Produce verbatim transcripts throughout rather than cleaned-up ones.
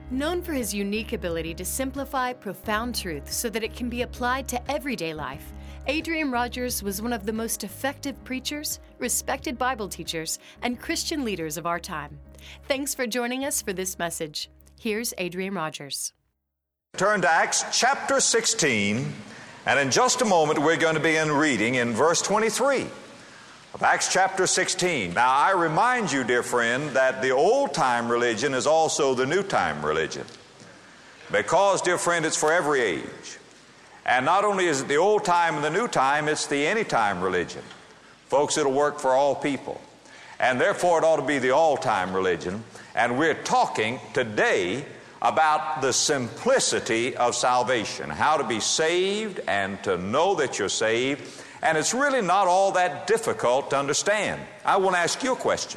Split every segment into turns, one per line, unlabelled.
Known for his unique ability to simplify profound truth so that it can be applied to everyday life, Adrian Rogers was one of the most effective preachers, respected Bible teachers, and Christian leaders of our time. Thanks for joining us for this message. Here's Adrian Rogers.
Turn to Acts chapter sixteen, and in just a moment we're going to begin reading in verse twenty-three of Acts chapter sixteen. Now I remind you, dear friend, that the old-time religion is also the new-time religion. Because, dear friend, it's for every age. And not only is it the old-time and the new-time, it's the anytime religion. Folks, it'll work for all people. And therefore it ought to be the all-time religion. And we're talking today about the simplicity of salvation, how to be saved and to know that you're saved. And it's really not all that difficult to understand. I want to ask you a question.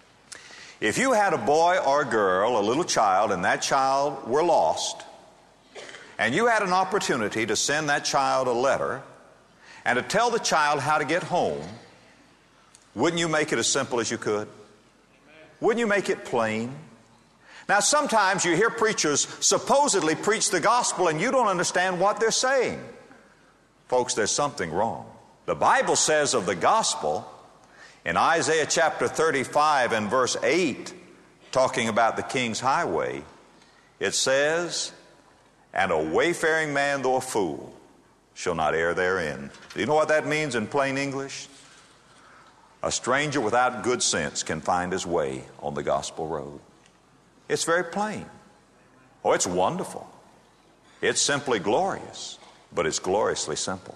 If you had a boy or a girl, a little child, and that child were lost, and you had an opportunity to send that child a letter and to tell the child how to get home, wouldn't you make it as simple as you could? Wouldn't you make it plain? Now, sometimes you hear preachers supposedly preach the gospel and you don't understand what they're saying. Folks, there's something wrong. The Bible says of the gospel in Isaiah chapter thirty-five and verse eight, talking about the King's highway, it says, "And a wayfaring man, though a fool, shall not err therein." Do you know what that means in plain English? A stranger without good sense can find his way on the gospel road. It's very plain. Oh, it's wonderful. It's simply glorious, but it's gloriously simple.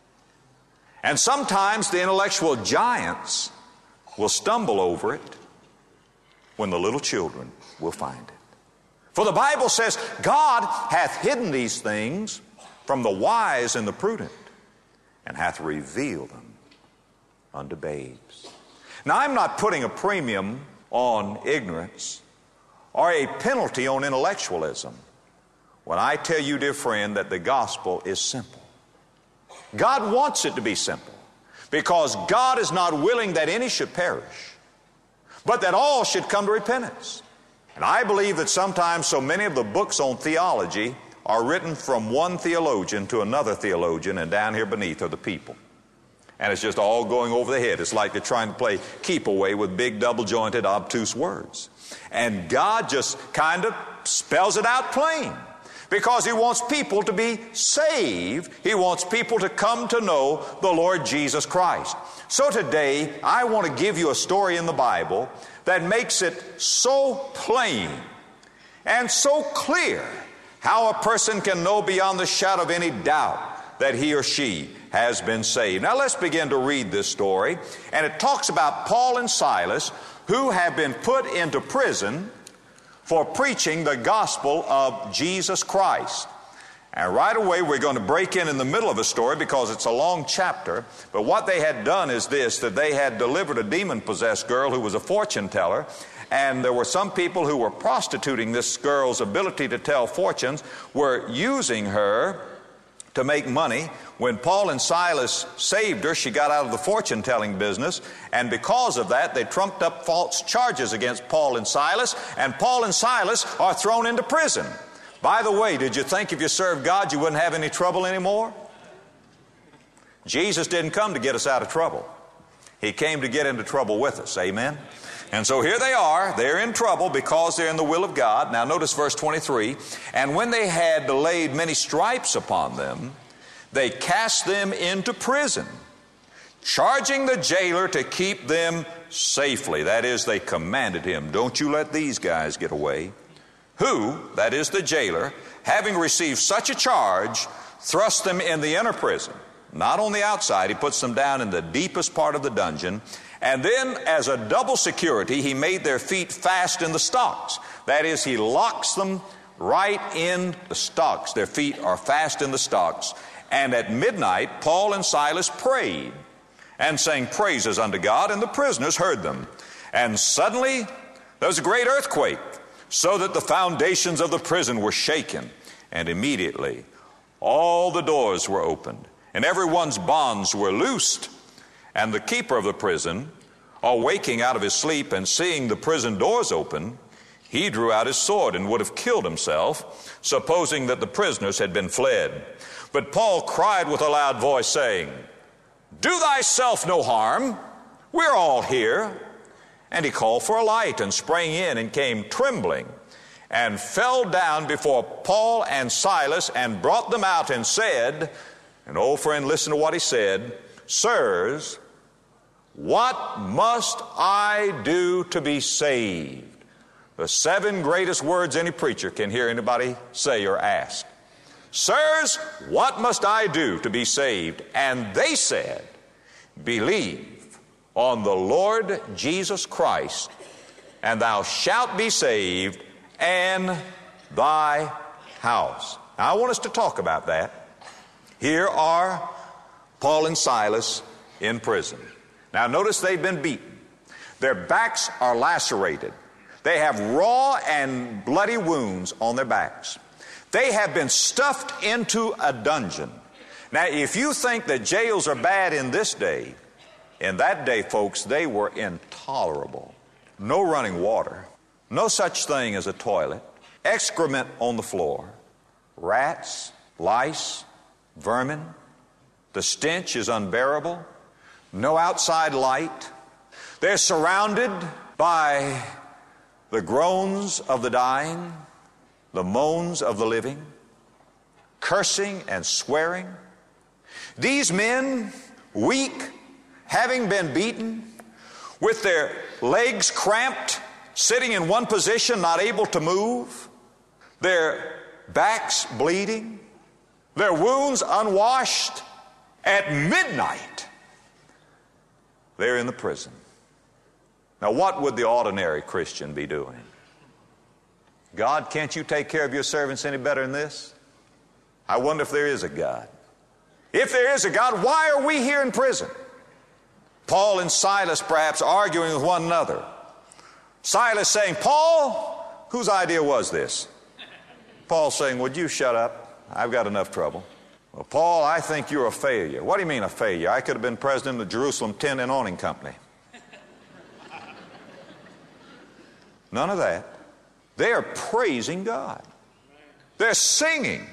And sometimes the intellectual giants will stumble over it when the little children will find it. For the Bible says, God hath hidden these things from the wise and the prudent, and hath revealed them unto babes. Now, I'm not putting a premium on ignorance or a penalty on intellectualism when I tell you, dear friend, that the gospel is simple. God wants it to be simple because God is not willing that any should perish, but that all should come to repentance. And I believe that sometimes so many of the books on theology are written from one theologian to another theologian, and down here beneath are the people. And it's just all going over the head. It's like they're trying to play keep away with big double-jointed obtuse words. And God just kind of spells it out plain because He wants people to be saved. He wants people to come to know the Lord Jesus Christ. So today, I want to give you a story in the Bible that makes it so plain and so clear how a person can know beyond the shadow of any doubt that he or she has been saved. Now let's begin to read this story. And it talks about Paul and Silas, who have been put into prison for preaching the gospel of Jesus Christ. And right away we're going to break in in the middle of a story because it's a long chapter. But what they had done is this, that they had delivered a demon-possessed girl who was a fortune teller. And there were some people who were prostituting this girl's ability to tell fortunes, were using her to make money. When Paul and Silas saved her, she got out of the fortune-telling business, and because of that, they trumped up false charges against Paul and Silas, and Paul and Silas are thrown into prison. By the way, did you think if you served God you wouldn't have any trouble anymore? Jesus didn't come to get us out of trouble. He came to get into trouble with us. Amen? And so here they are. They're in trouble because they're in the will of God. Now notice verse twenty-three. "And when they had laid many stripes upon them, they cast them into prison, charging the jailer to keep them safely." That is, they commanded him, "Don't you let these guys get away." Who, that is the jailer, having received such a charge, thrust them in the inner prison, not on the outside. He puts them down in the deepest part of the dungeon. And then, as a double security, he made their feet fast in the stocks. That is, he locks them right in the stocks. Their feet are fast in the stocks. And at midnight, Paul and Silas prayed and sang praises unto God, and the prisoners heard them. And suddenly there was a great earthquake, so that the foundations of the prison were shaken. And immediately all the doors were opened, and everyone's bonds were loosed. And the keeper of the prison, awaking out of his sleep and seeing the prison doors open, He drew out his sword and would have killed himself, supposing that the prisoners had been fled. But Paul cried with a loud voice, saying, Do thyself no harm. We're all here. And he called for a light and sprang in and came trembling and fell down before Paul and Silas and brought them out and said, and old friend, listen to what he said, Sirs, what must I do to be saved? The seven greatest words any preacher can hear anybody say or ask. Sirs, what must I do to be saved? And they said, Believe on the Lord Jesus Christ, and thou shalt be saved, and thy house. Now, I want us to talk about that. Here are Paul and Silas in prison. Now, notice they've been beaten. Their backs are lacerated. They have raw and bloody wounds on their backs. They have been stuffed into a dungeon. Now, if you think that jails are bad in this day, in that day, folks, they were intolerable. No running water, no such thing as a toilet, excrement on the floor, rats, lice, vermin. The stench is unbearable. No outside light. They're surrounded by the groans of the dying, the moans of the living, cursing and swearing. These men, weak, having been beaten, with their legs cramped, sitting in one position, not able to move, their backs bleeding, their wounds unwashed, at midnight, they're in the prison. Now, what would the ordinary Christian be doing? God, can't you take care of your servants any better than this? I wonder if there is a God. If there is a God, why are we here in prison? Paul and Silas perhaps arguing with one another. Silas saying, Paul, whose idea was this? Paul saying, would you shut up? I've got enough trouble. Well, Paul, I think you're a failure. What do you mean a failure? I could have been president of the Jerusalem Tent and Awning Company. None of that. They are praising God. They're singing,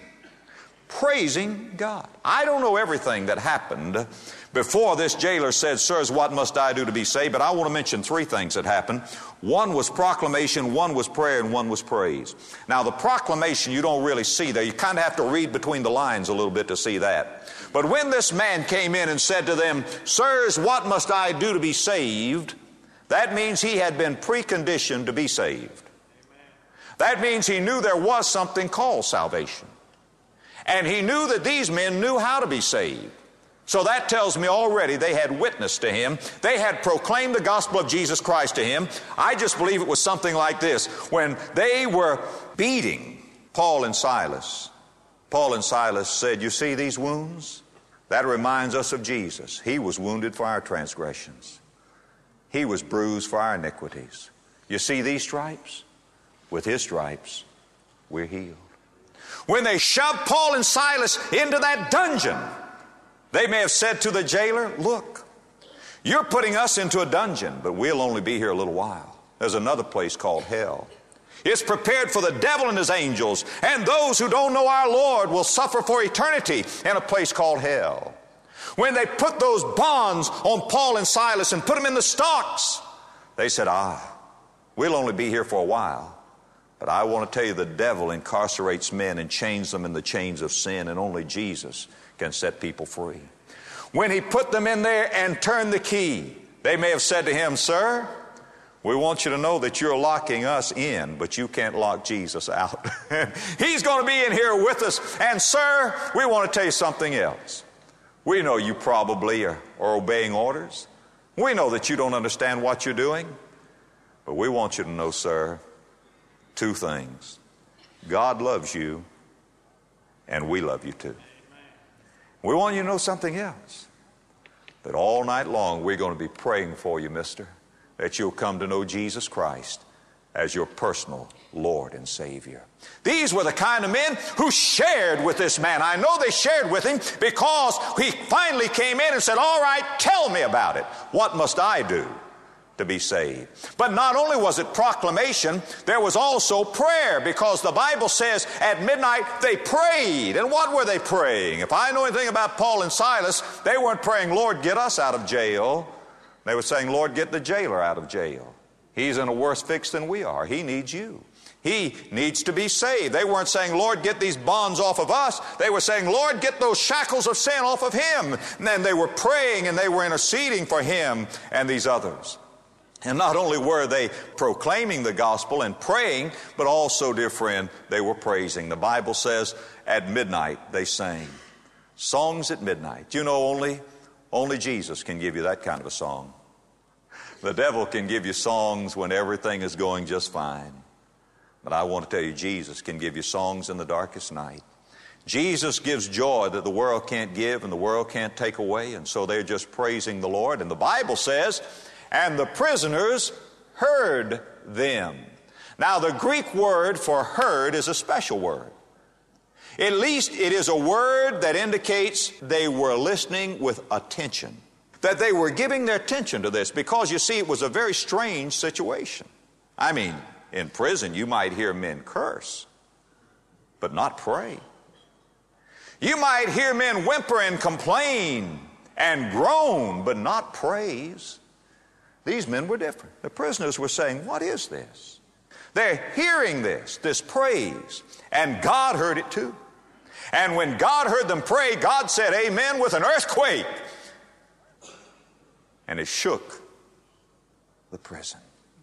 praising God. I don't know everything that happened before this jailer said, Sirs, what must I do to be saved? But I want to mention three things that happened. One was proclamation, one was prayer, and one was praise. Now, the proclamation you don't really see there. You kind of have to read between the lines a little bit to see that. But when this man came in and said to them, Sirs, what must I do to be saved? That means he had been preconditioned to be saved. That means he knew there was something called salvation. And he knew that these men knew how to be saved. So that tells me already they had witnessed to him. They had proclaimed the gospel of Jesus Christ to him. I just believe it was something like this. When they were beating Paul and Silas, Paul and Silas said, you see these wounds? That reminds us of Jesus. He was wounded for our transgressions. He was bruised for our iniquities. You see these stripes? With his stripes, we're healed. When they shoved Paul and Silas into that dungeon, they may have said to the jailer, look, you're putting us into a dungeon, but we'll only be here a little while. There's another place called hell. It's prepared for the devil and his angels, and those who don't know our Lord will suffer for eternity in a place called hell. When they put those bonds on Paul and Silas and put them in the stocks, they said, ah, we'll only be here for a while. But I want to tell you, the devil incarcerates men and chains them in the chains of sin, and only Jesus can set people free. When he put them in there and turned the key, they may have said to him, sir, we want you to know that you're locking us in, but you can't lock Jesus out. He's going to be in here with us. And sir, we want to tell you something else. We know you probably are, are obeying orders. We know that you don't understand what you're doing. But we want you to know, sir, two things. God loves you, and we love you too. We want you to know something else. That all night long we're going to be praying for you, mister, that you'll come to know Jesus Christ as your personal Lord and Savior. These were the kind of men who shared with this man. I know they shared with him because he finally came in and said, all right, tell me about it. What must I do to be saved. But not only was it proclamation, there was also prayer, because the Bible says at midnight they prayed. And what were they praying? If I know anything about Paul and Silas, they weren't praying, Lord, get us out of jail. They were saying, Lord, get the jailer out of jail. He's in a worse fix than we are. He needs you. He needs to be saved. They weren't saying, Lord, get these bonds off of us. They were saying, Lord, get those shackles of sin off of him. And then they were praying and they were interceding for him and these others. And not only were they proclaiming the gospel and praying, but also, dear friend, they were praising. The Bible says at midnight they sang. Songs at midnight. You know, only, only Jesus can give you that kind of a song. The devil can give you songs when everything is going just fine. But I want to tell you, Jesus can give you songs in the darkest night. Jesus gives joy that the world can't give and the world can't take away. And so they're just praising the Lord. And the Bible says, and the prisoners heard them. Now, the Greek word for heard is a special word. At least it is a word that indicates they were listening with attention. That they were giving their attention to this, because, you see, it was a very strange situation. I mean, in prison, you might hear men curse, but not pray. You might hear men whimper and complain and groan, but not praise. These men were different. The prisoners were saying, what is this? They're hearing this, this praise, and God heard it too. And when God heard them pray, God said, amen, with an earthquake. And it shook the prison.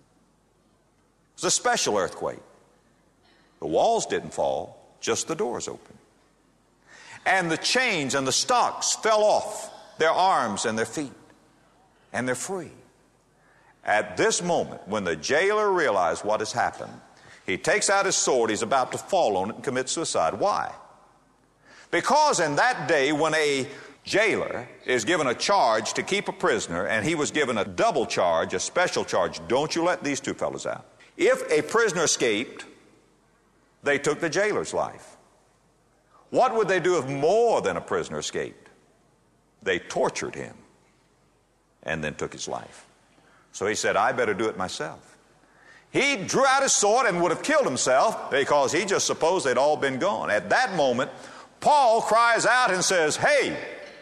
It was a special earthquake. The walls didn't fall, just the doors opened. And the chains and the stocks fell off their arms and their feet, and they're free. At this moment, when the jailer realized what has happened, he takes out his sword. He's about to fall on it and commit suicide. Why? Because in that day, when a jailer is given a charge to keep a prisoner, and he was given a double charge, a special charge, don't you let these two fellows out. If a prisoner escaped, they took the jailer's life. What would they do if more than a prisoner escaped? They tortured him and then took his life. So he said, I better do it myself. He drew out his sword and would have killed himself, because he just supposed they'd all been gone. At that moment, Paul cries out and says, hey,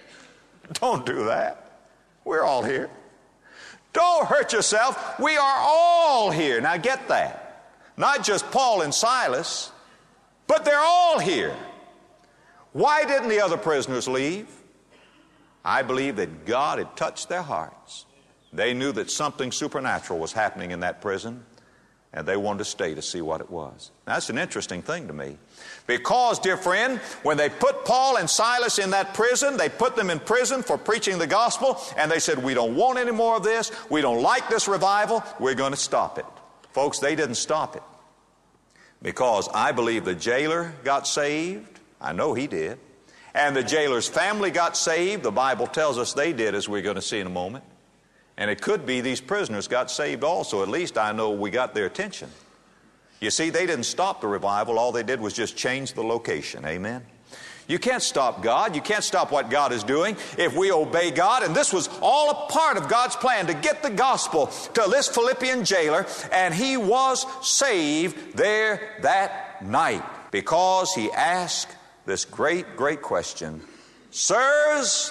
don't do that. We're all here. Don't hurt yourself. We are all here. Now get that. Not just Paul and Silas, but they're all here. Why didn't the other prisoners leave? I believe that God had touched their hearts. They knew that something supernatural was happening in that prison, and they wanted to stay to see what it was. Now, that's an interesting thing to me. Because, dear friend, when they put Paul and Silas in that prison, they put them in prison for preaching the gospel, and they said, we don't want any more of this. We don't like this revival. We're going to stop it. Folks, they didn't stop it. Because I believe the jailer got saved. I know he did. And the jailer's family got saved. The Bible tells us they did, as we're going to see in a moment. And it could be these prisoners got saved also. At least I know we got their attention. You see, they didn't stop the revival. All they did was just change the location. Amen? You can't stop God. You can't stop what God is doing if we obey God. And this was all a part of God's plan to get the gospel to this Philippian jailer. And he was saved there that night because he asked this great, great question. Sirs,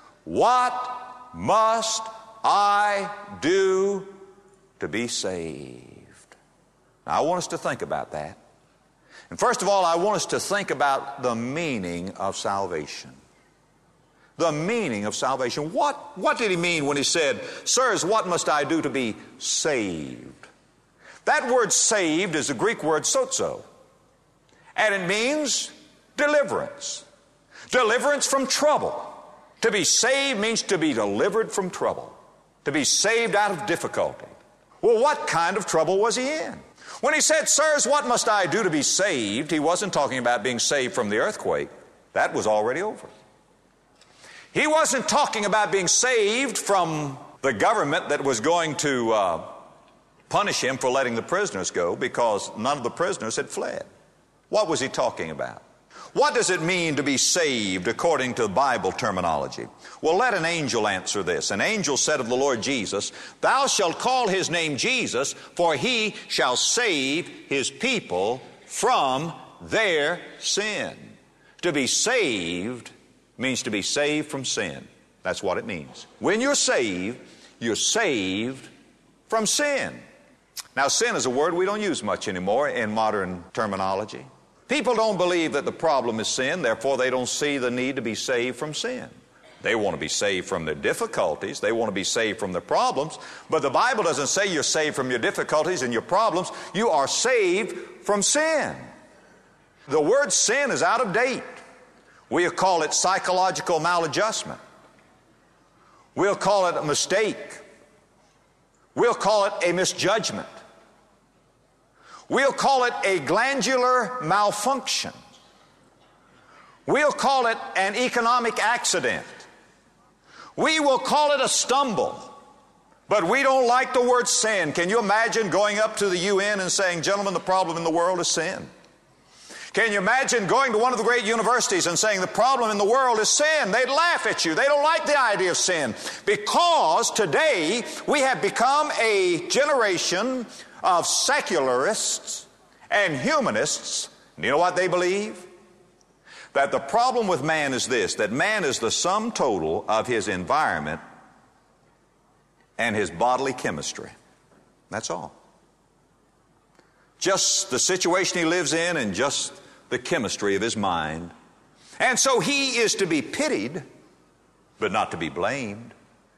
what must I do to be saved? Now, I want us to think about that. And first of all, I want us to think about the meaning of salvation. The meaning of salvation. What, what did he mean when he said, Sirs, what must I do to be saved? That word saved is the Greek word sozo. And it means deliverance. Deliverance from trouble. To be saved means to be delivered from trouble. To be saved out of difficulty. Well, what kind of trouble was he in? When he said, Sirs, what must I do to be saved? He wasn't talking about being saved from the earthquake. That was already over. He wasn't talking about being saved from the government that was going to uh, punish him for letting the prisoners go, because none of the prisoners had fled. What was he talking about? What does it mean to be saved according to Bible terminology? Well, let an angel answer this. An angel said of the Lord Jesus, "Thou shalt call his name Jesus, for he shall save his people from their sin." To be saved means to be saved from sin. That's what it means. When you're saved, you're saved from sin. Now, sin is a word we don't use much anymore in modern terminology. People don't believe that the problem is sin, therefore they don't see the need to be saved from sin. They want to be saved from their difficulties. They want to be saved from their problems. But the Bible doesn't say you're saved from your difficulties and your problems. You are saved from sin. The word sin is out of date. We'll call it psychological maladjustment. We'll call it a mistake. We'll call it a misjudgment. We'll call it a glandular malfunction. We'll call it an economic accident. We will call it a stumble. But we don't like the word sin. Can you imagine going up to the U N and saying, "Gentlemen, the problem in the world is sin"? Can you imagine going to one of the great universities and saying the problem in the world is sin? They'd laugh at you. They don't like the idea of sin, because today we have become a generation of secularists and humanists. And you know what they believe? That the problem with man is this, that man is the sum total of his environment and his bodily chemistry. That's all. Just the situation he lives in and just the chemistry of his mind. And so he is to be pitied, but not to be blamed.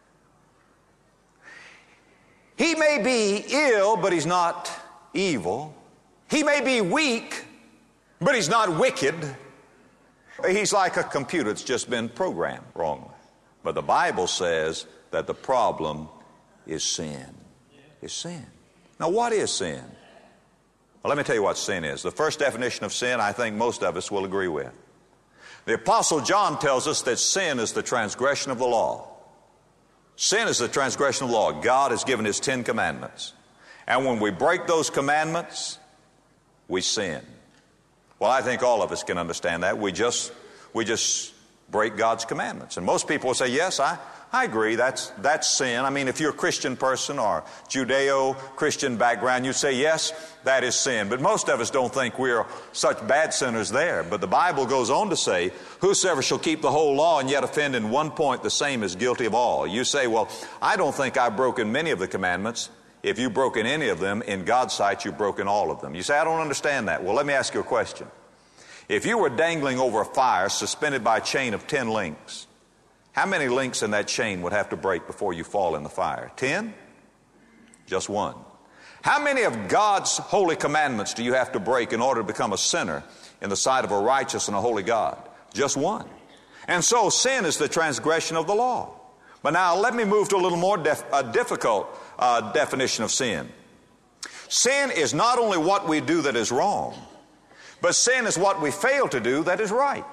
He may be ill, but he's not evil. He may be weak, but he's not wicked. He's like a computer that's just been programmed wrongly. But the Bible says that the problem is sin. Is sin. Now, what is sin? Well, let me tell you what sin is. The first definition of sin, I think most of us will agree with. The Apostle John tells us that sin is the transgression of the law. Sin is the transgression of the law. God has given his Ten Commandments. And when we break those commandments, we sin. Well, I think all of us can understand that. We just, we just break God's commandments. And most people will say, yes, I, I agree, that's, that's sin. I mean, if you're a Christian person or Judeo-Christian background, you say, yes, that is sin. But most of us don't think we're such bad sinners there. But the Bible goes on to say, whosoever shall keep the whole law and yet offend in one point, the same is guilty of all. You say, well, I don't think I've broken many of the commandments. If you've broken any of them, in God's sight, you've broken all of them. You say, I don't understand that. Well, let me ask you a question. If you were dangling over a fire suspended by a chain of ten links, how many links in that chain would have to break before you fall in the fire? Ten? Just one. How many of God's holy commandments do you have to break in order to become a sinner in the sight of a righteous and a holy God? Just one. And so sin is the transgression of the law. But now let me move to a little more def- a difficult uh, definition of sin. Sin is not only what we do that is wrong, but sin is what we fail to do that is right.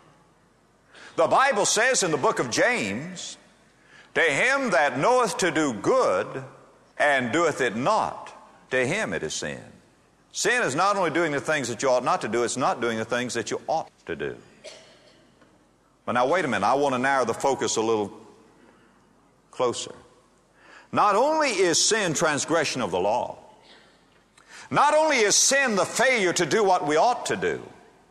The Bible says in the book of James, to him that knoweth to do good and doeth it not, to him it is sin. Sin is not only doing the things that you ought not to do, it's not doing the things that you ought to do. But now wait a minute, I want to narrow the focus a little closer. Not only is sin transgression of the law, not only is sin the failure to do what we ought to do,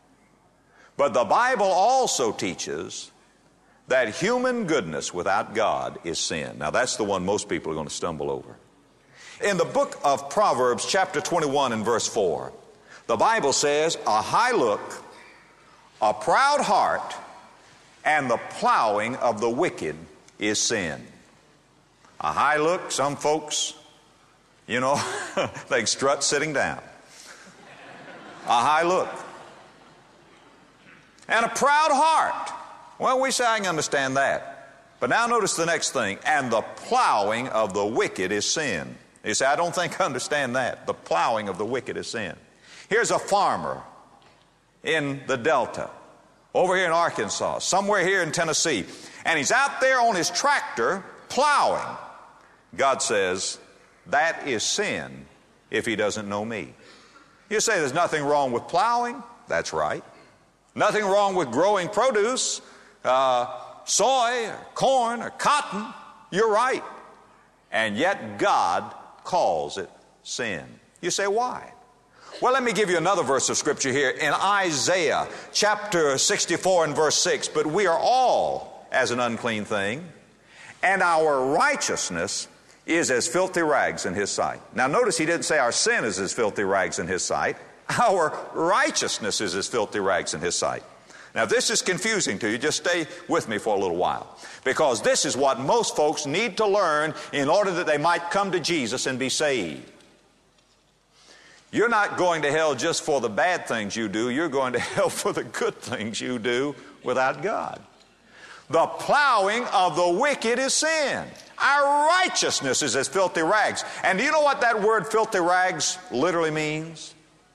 but the Bible also teaches that human goodness without God is sin. Now that's the one most people are going to stumble over. In the book of Proverbs, chapter twenty-one and verse four, the Bible says, a high look, a proud heart, and the plowing of the wicked is sin. A high look, some folks, you know, they strut sitting down. A high look. And a proud heart. Well, we say I can understand that. But now notice the next thing. And the plowing of the wicked is sin. You say, I don't think I understand that. The plowing of the wicked is sin. Here's a farmer in the Delta, over here in Arkansas, somewhere here in Tennessee, and he's out there on his tractor plowing. God says, that is sin if he doesn't know me. You say there's nothing wrong with plowing. That's right. Nothing wrong with growing produce, uh, soy, or corn, or cotton. You're right. And yet God calls it sin. You say, why? Well, let me give you another verse of Scripture here in Isaiah chapter sixty-four and verse six. But we are all as an unclean thing, and our righteousness is as filthy rags in His sight. Now notice He didn't say our sin is as filthy rags in His sight. Our righteousness is as filthy rags in His sight. Now if this is confusing to you, just stay with me for a little while. Because this is what most folks need to learn in order that they might come to Jesus and be saved. You're not going to hell just for the bad things you do. You're going to hell for the good things you do without God. The plowing of the wicked is sin. Our righteousness is as filthy rags. And do you know what that word filthy rags literally means?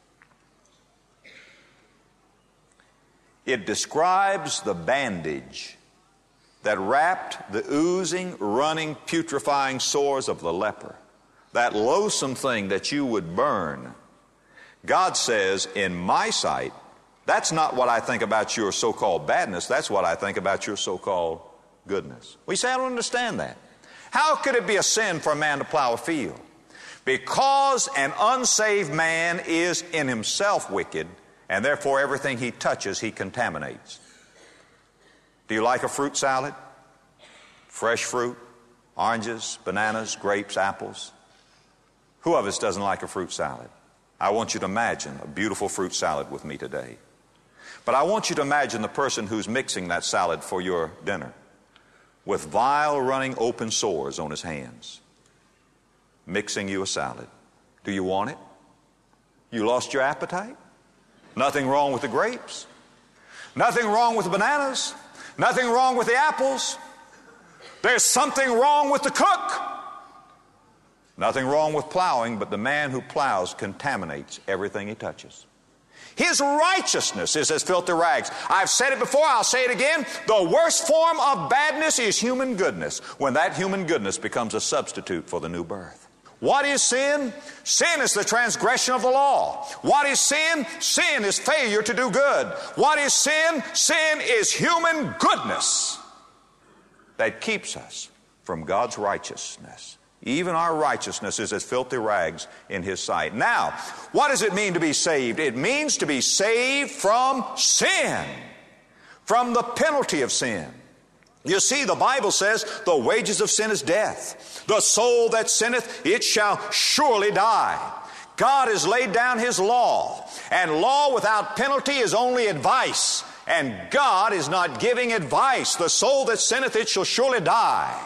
It describes the bandage that wrapped the oozing, running, putrefying sores of the leper. That loathsome thing that you would burn. God says, in my sight, that's not what I think about your so-called badness. That's what I think about your so-called goodness. We say, I don't understand that. How could it be a sin for a man to plow a field? Because an unsaved man is in himself wicked, and therefore everything he touches he contaminates. Do you like a fruit salad? Fresh fruit, oranges, bananas, grapes, apples. Who of us doesn't like a fruit salad? I want you to imagine a beautiful fruit salad with me today. But I want you to imagine the person who's mixing that salad for your dinner with vile running open sores on his hands, mixing you a salad. Do you want it? You lost your appetite? Nothing wrong with the grapes. Nothing wrong with the bananas. Nothing wrong with the apples. There's something wrong with the cook. Nothing wrong with plowing, but the man who plows contaminates everything he touches. His righteousness is as filthy rags. I've said it before, I'll say it again. The worst form of badness is human goodness, when that human goodness becomes a substitute for the new birth. What is sin? Sin is the transgression of the law. What is sin? Sin is failure to do good. What is sin? Sin is human goodness that keeps us from God's righteousness. Even our righteousness is as filthy rags in His sight. Now, what does it mean to be saved? It means to be saved from sin, from the penalty of sin. You see, the Bible says the wages of sin is death. The soul that sinneth, it shall surely die. God has laid down His law, and law without penalty is only advice, and God is not giving advice. The soul that sinneth, it shall surely die.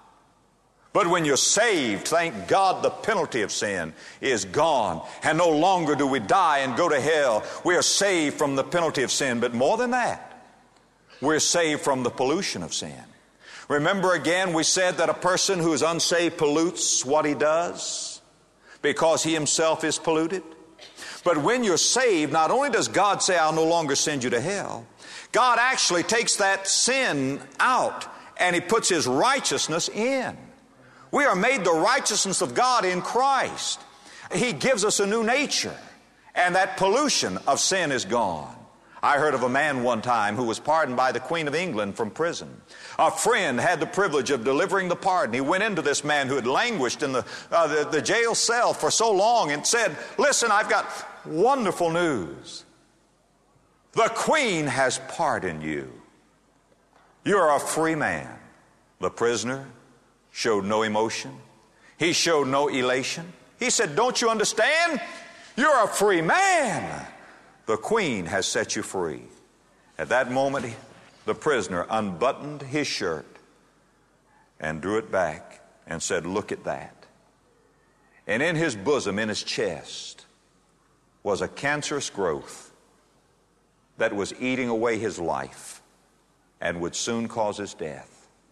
But when you're saved, thank God the penalty of sin is gone, and no longer do we die and go to hell. We are saved from the penalty of sin, but more than that, we're saved from the pollution of sin. Remember again, we said that a person who is unsaved pollutes what he does because he himself is polluted. But when you're saved, not only does God say, I'll no longer send you to hell, God actually takes that sin out and He puts His righteousness in. We are made the righteousness of God in Christ. He gives us a new nature, and that pollution of sin is gone. I heard of a man one time who was pardoned by the Queen of England from prison. A friend had the privilege of delivering the pardon. He went into this man who had languished in the, uh, the, the jail cell for so long and said, listen, I've got wonderful news. The Queen has pardoned you. You're a free man. The prisoner showed no emotion. He showed no elation. He said, don't you understand? You're a free man. The Queen has set you free. At that moment, the prisoner unbuttoned his shirt and drew it back and said, look at that. And in his bosom, in his chest, was a cancerous growth that was eating away his life and would soon cause his death.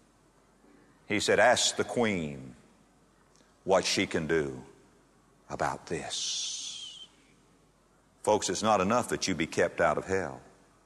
He said, ask the Queen what she can do about this. Folks, it's not enough that you be kept out of hell.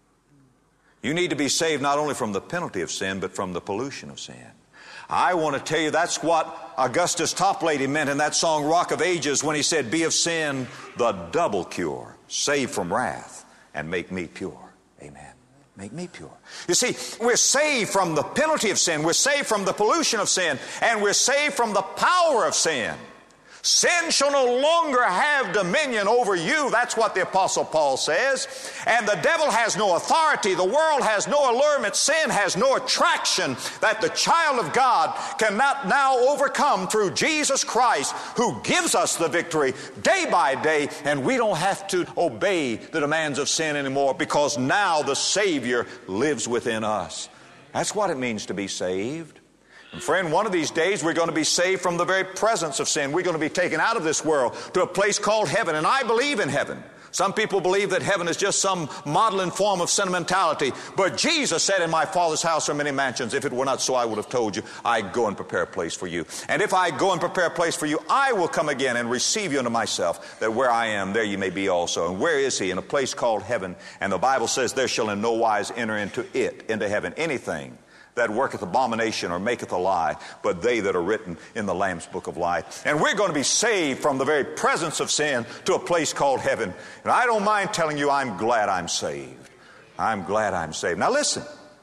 You need to be saved not only from the penalty of sin, but from the pollution of sin. I want to tell you that's what Augustus Toplady meant in that song, Rock of Ages, when he said, be of sin the double cure, save from wrath, and make me pure. Amen. Make me pure. You see, we're saved from the penalty of sin. We're saved from the pollution of sin. And we're saved from the power of sin. Sin shall no longer have dominion over you. That's what the Apostle Paul says. And the devil has no authority. The world has no allurement. Sin has no attraction that the child of God cannot now overcome through Jesus Christ, who gives us the victory day by day. And we don't have to obey the demands of sin anymore, because now the Savior lives within us. That's what it means to be saved. And friend, one of these days we're going to be saved from the very presence of sin. We're going to be taken out of this world to a place called heaven. And I believe in heaven. Some people believe that heaven is just some modeling form of sentimentality. But Jesus said, in my Father's house are many mansions. If it were not so, I would have told you, I go and prepare a place for you. And if I go and prepare a place for you, I will come again and receive you unto myself, that where I am, there you may be also. And where is he? In a place called heaven. And the Bible says, there shall in no wise enter into it, into heaven, anything that worketh abomination or maketh a lie, but they that are written in the Lamb's book of life. And we're going to be saved from the very presence of sin to a place called heaven. And I don't mind telling you, I'm glad I'm saved. I'm glad I'm saved. Now listen,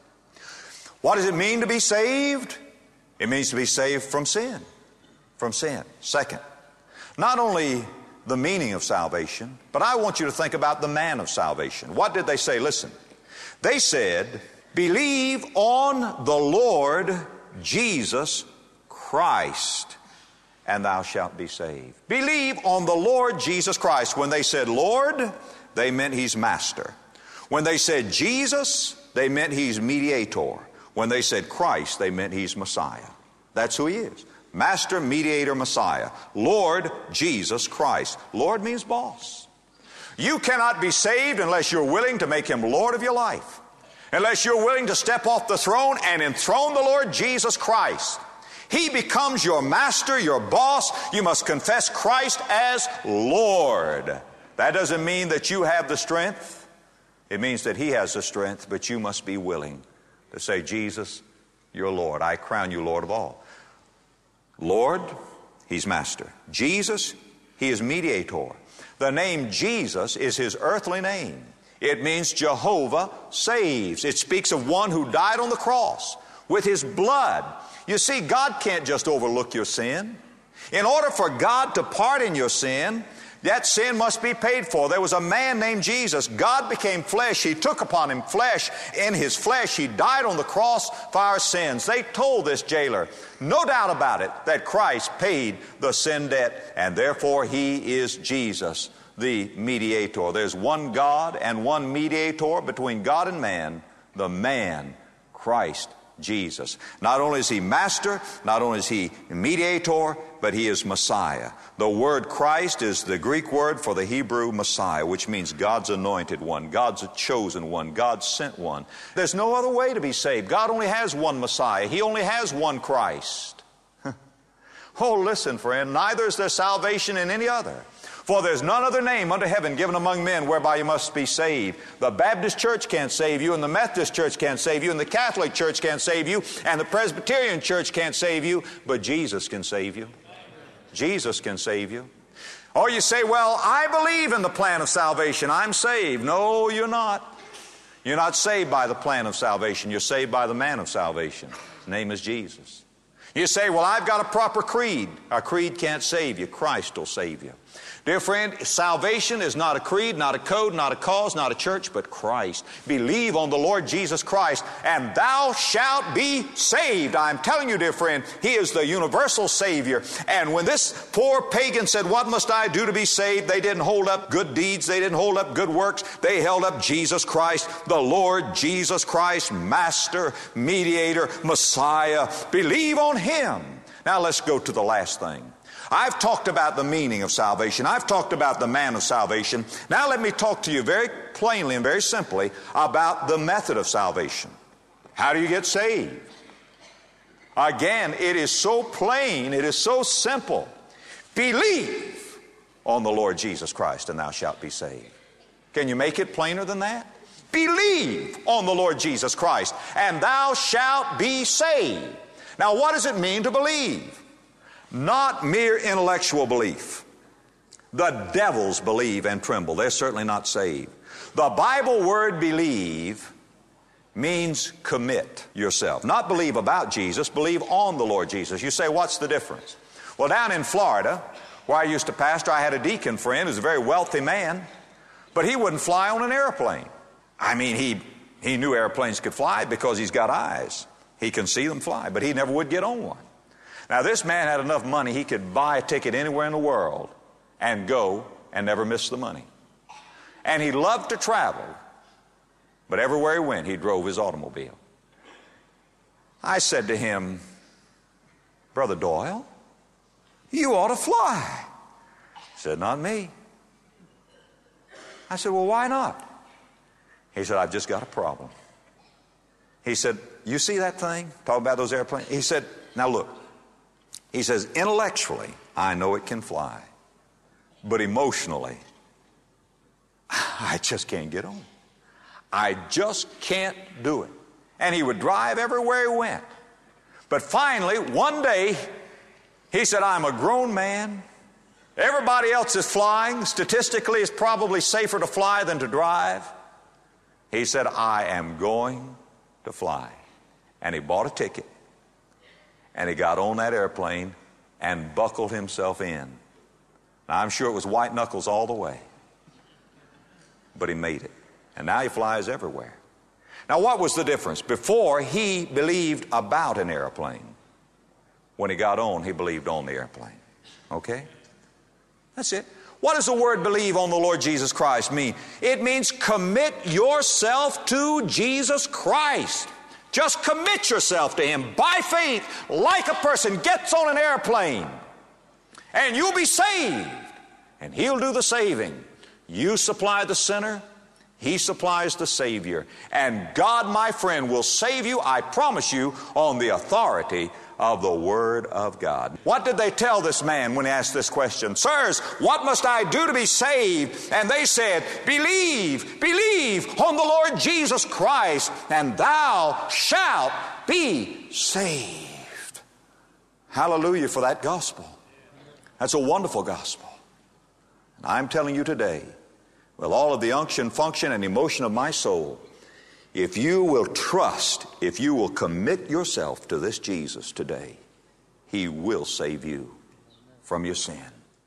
what does it mean to be saved? It means to be saved from sin. From sin. Second, not only the meaning of salvation, but I want you to think about the man of salvation. What did they say? Listen, they said, believe on the Lord Jesus Christ, and thou shalt be saved. Believe on the Lord Jesus Christ. When they said Lord, they meant he's master. When they said Jesus, they meant he's mediator. When they said Christ, they meant he's Messiah. That's who he is. Master, mediator, Messiah. Lord Jesus Christ. Lord means boss. You cannot be saved unless you're willing to make him Lord of your life. Unless you're willing to step off the throne and enthrone the Lord Jesus Christ. He becomes your master, your boss. You must confess Christ as Lord. That doesn't mean that you have the strength. It means that he has the strength, but you must be willing to say, Jesus, you're Lord. I crown you Lord of all. Lord, he's master. Jesus, he is mediator. The name Jesus is his earthly name. It means Jehovah saves. It speaks of one who died on the cross with his blood. You see, God can't just overlook your sin. In order for God to pardon your sin, that sin must be paid for. There was a man named Jesus. God became flesh. He took upon him flesh. In his flesh, he died on the cross for our sins. They told this jailer, no doubt about it, that Christ paid the sin debt, and therefore he is Jesus, the mediator. There's one God and one mediator between God and man, the man, Christ Jesus. Not only is he master, not only is he mediator, but he is Messiah. The word Christ is the Greek word for the Hebrew Messiah, which means God's anointed one, God's chosen one, God's sent one. There's no other way to be saved. God only has one Messiah. He only has one Christ. Oh, listen, friend, neither is there salvation in any other. For there's none other name under heaven given among men whereby you must be saved. The Baptist church can't save you, and the Methodist church can't save you, and the Catholic church can't save you, and the Presbyterian church can't save you, but Jesus can save you. Jesus can save you. Or you say, well, I believe in the plan of salvation. I'm saved. No, you're not. You're not saved by the plan of salvation. You're saved by the man of salvation. His name is Jesus. You say, well, I've got a proper creed. Our creed can't save you. Christ will save you. Dear friend, salvation is not a creed, not a code, not a cause, not a church, but Christ. Believe on the Lord Jesus Christ, and thou shalt be saved. I'm telling you, dear friend, he is the universal Savior. And when this poor pagan said, what must I do to be saved? They didn't hold up good deeds. They didn't hold up good works. They held up Jesus Christ, the Lord Jesus Christ, Master, Mediator, Messiah. Believe on him. Now let's go to the last thing. I've talked about the meaning of salvation. I've talked about the man of salvation. Now let me talk to you very plainly and very simply about the method of salvation. How do you get saved? Again, it is so plain, it is so simple. Believe on the Lord Jesus Christ, and thou shalt be saved. Can you make it plainer than that? Believe on the Lord Jesus Christ, and thou shalt be saved. Now, what does it mean to believe? Not mere intellectual belief. The devils believe and tremble. They're certainly not saved. The Bible word believe means commit yourself. Not believe about Jesus, believe on the Lord Jesus. You say, what's the difference? Well, down in Florida, where I used to pastor, I had a deacon friend who's a very wealthy man, but he wouldn't fly on an airplane. I mean, he, he knew airplanes could fly because he's got eyes. He can see them fly, but he never would get on one. Now, this man had enough money, he could buy a ticket anywhere in the world and go and never miss the money. And he loved to travel, but everywhere he went, he drove his automobile. I said to him, Brother Doyle, you ought to fly. He said, not me. I said, well, why not? He said, I've just got a problem. He said, you see that thing? Talking about those airplanes? He said, now look. He says, intellectually, I know it can fly. But emotionally, I just can't get on. I just can't do it. And he would drive everywhere he went. But finally, one day, he said, I'm a grown man. Everybody else is flying. Statistically, it's probably safer to fly than to drive. He said, I am going to fly. And he bought a ticket. And he got on that airplane and buckled himself in. Now, I'm sure it was white knuckles all the way. But he made it. And now he flies everywhere. Now, what was the difference? Before, he believed about an airplane. When he got on, he believed on the airplane. Okay? That's it. What does the word believe on the Lord Jesus Christ mean? It means commit yourself to Jesus Christ. Just commit yourself to Him by faith, like a person gets on an airplane. And you'll be saved. And He'll do the saving. You supply the sinner, He supplies the Savior. And God, my friend, will save you, I promise you, on the authority of the Word of God. What did they tell this man when he asked this question? Sirs, what must I do to be saved? And they said, believe, believe on the Lord Jesus Christ, and thou shalt be saved. Hallelujah for that gospel. That's a wonderful gospel. And I'm telling you today, with all of the unction, function, and emotion of my soul, if you will trust, if you will commit yourself to this Jesus today, He will save you from your sin.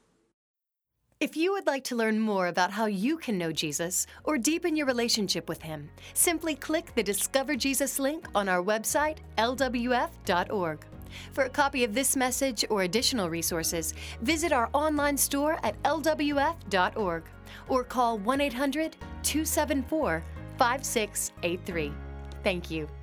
If you would like to learn more about how you can know Jesus or deepen your relationship with Him, simply click the Discover Jesus link on our website, L W F dot org. For a copy of this message or additional resources, visit our online store at L W F dot org or call one eight hundred, two seven four, five six eight three. Thank you.